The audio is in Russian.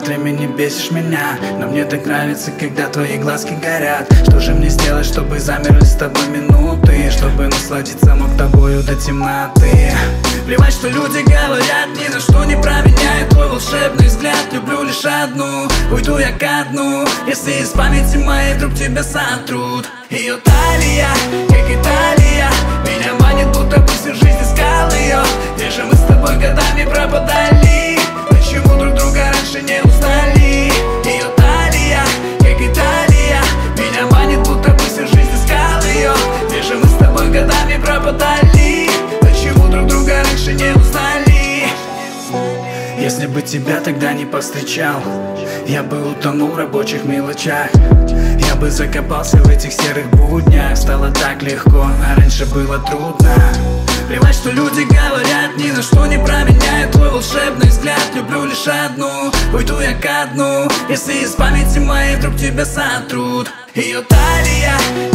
от времени бесишь меня, но мне так нравится, когда твои глазки горят. Что же мне сделать, чтобы замерли с тобой минуты, чтобы насладиться мог тобою до темноты? Плевать, что люди говорят, ни на что не променяю твой волшебный взгляд. Люблю лишь одну, уйду я ко дну, если из памяти моей вдруг тебя сотрут. Ее талия, как Италия, меня манит, будто бы всю жизнь искал ее. Где же мы с тобой годами пропадали? Почему друг друга раньше не узнали? Ее талия, как Италия, меня манит, будто бы всю жизнь искал ее. Где же мы с тобой годами пропадали? Почему друг друга раньше не узнали? Если бы тебя тогда не повстречал, я бы утонул в рабочих мелочах. Я бы закопался в этих серых буднях. Стало так легко, а раньше было трудно. Плевать, что люди говорят, ни на что не променяю твой волшебный взгляд. Люблю лишь одну, уйду я ко дну, если из памяти моей вдруг тебя сотрут. Ее талия,